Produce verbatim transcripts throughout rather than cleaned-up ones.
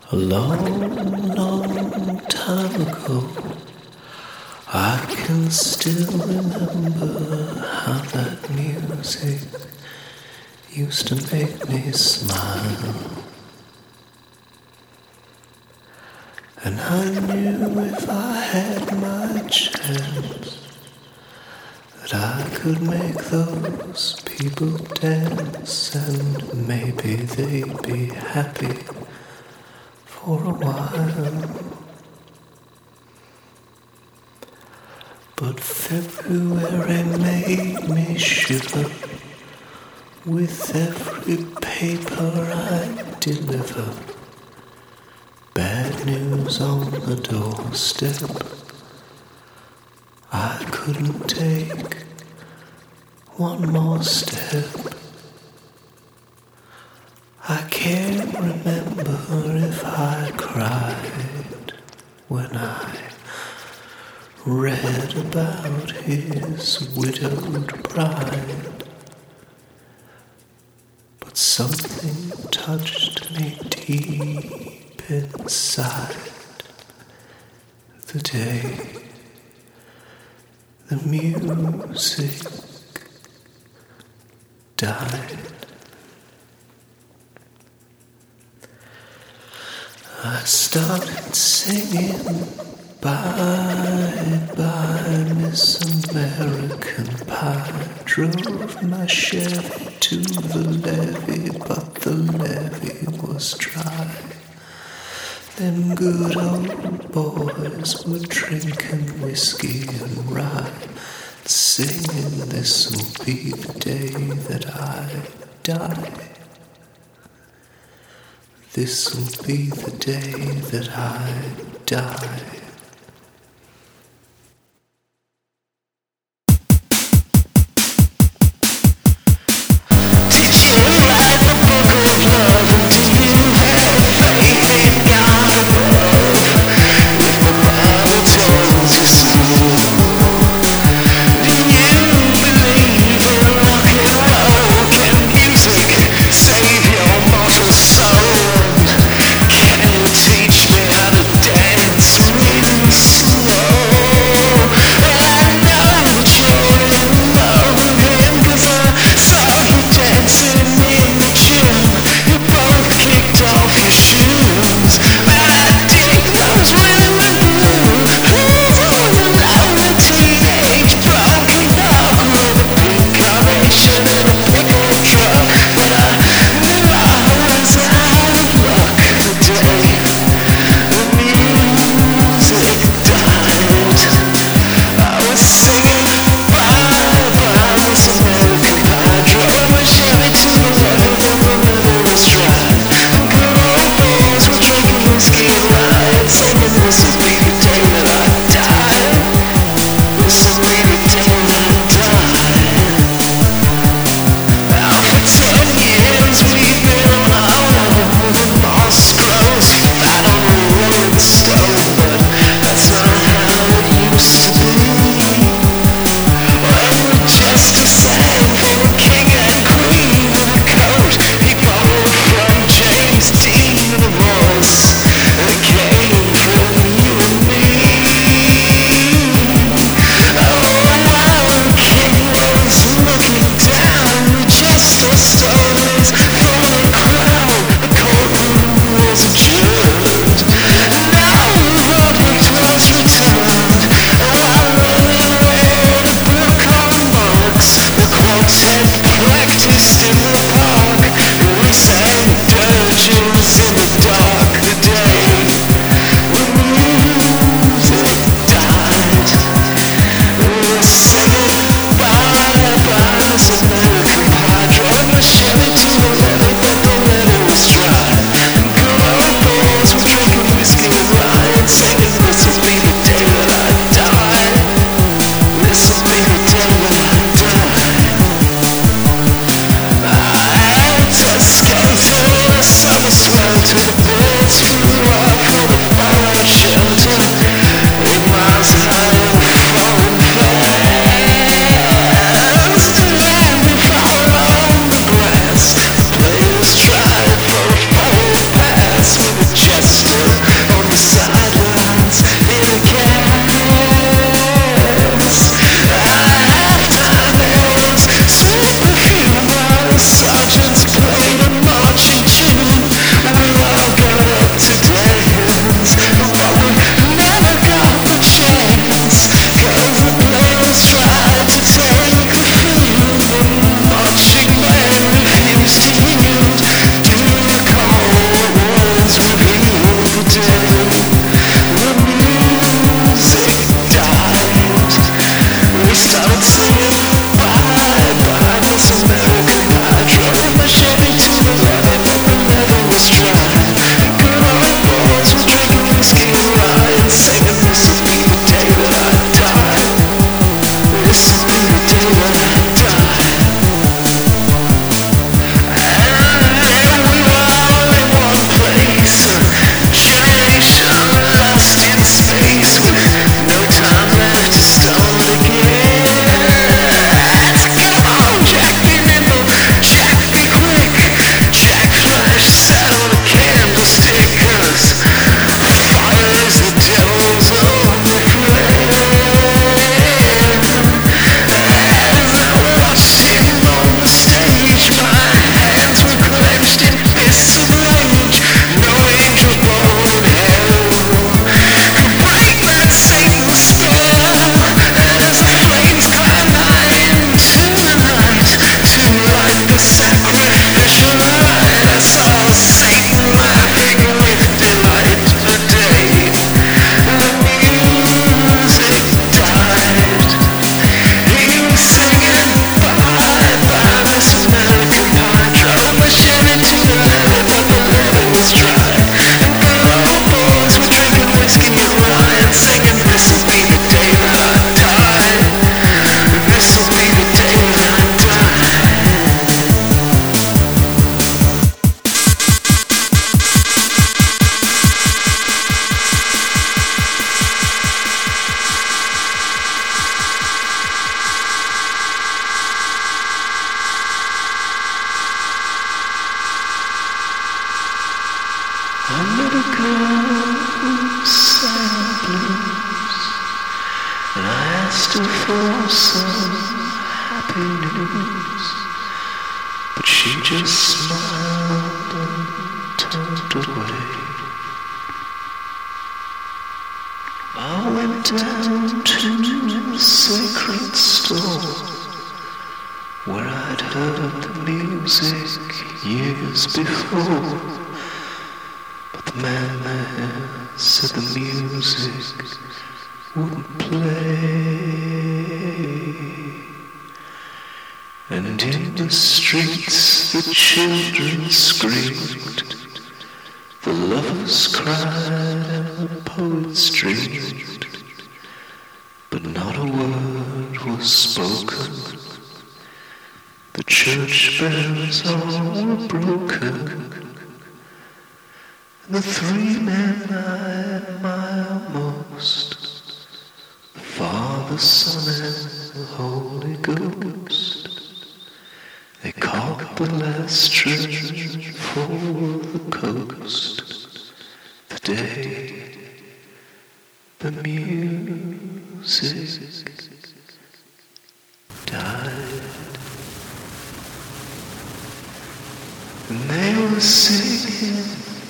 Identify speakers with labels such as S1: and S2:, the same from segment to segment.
S1: A long, long time ago, I can still remember how that music used to make me smile. And I knew if I had my chance that I could make those people dance, and maybe they'd be happy for a while. But February made me shiver with every paper I deliver. Bad news on the doorstep. I couldn't take one more step. I can't remember if I cried when I read about his widowed bride, but something touched me deep inside the day the music died. I started singing Bye, bye, Miss American Pie. Drove my Chevy to the levee, but the levee was dry. Them good old boys were drinking whiskey and rye, singing this'll be the day that I die. This'll be the day that I die.
S2: Teach me how to dance.
S1: a girl who sang blues, and I asked her for some happy news, but she just smiled and turned away. I went down to the sacred store where I'd heard the music years before, but the man there said the music wouldn't play. And in the streets the children screamed, the lovers cried and the poets dreamed, but not a word was spoken. The church bells all were broken, and the three men I admire most, the Father, Son, and the Holy Ghost, they caught the last train for the coast, the day the music died. And they were singing,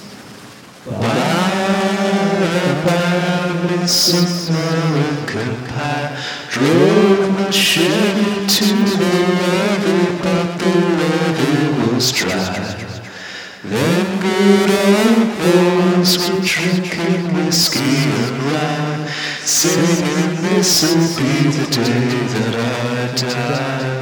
S1: bye-bye, Miss American Pie. Drove my Chevy to the levee, but the levee was dry. Them good old boys were drinking whiskey and rye, singing, this'll be the day that I die.